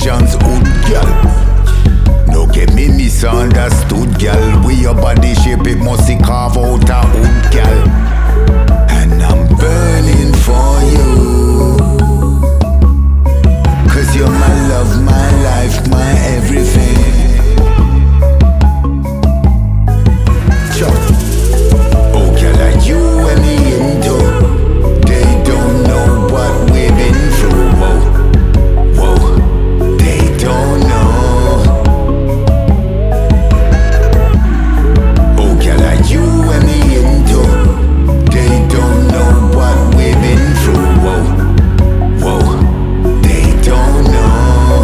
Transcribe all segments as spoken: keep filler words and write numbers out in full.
John's hood, gal. No get me misunderstood, gal. With your body shape, it must be carve out a hood, gal. And I'm burning for you, cause you're my love, my life, my everything. Chop. Oh, gal, are you and me into? They don't know what we've been through. Whoa, whoa, they don't know. Oh, gal, are you and me into? They don't know what we've been through. Whoa, whoa, they don't know.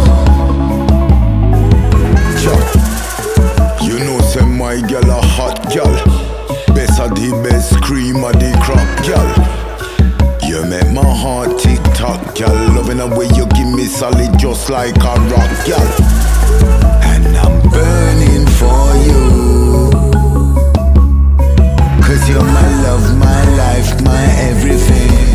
Chop. You know, say my gal a hot gal. Best of the best, cream of the crop, gal. You make my heart tick tock, gal. Loving the way you give me solid, just like a rock, gal. And I'm burning for you, cause you're my love, my life, my everything.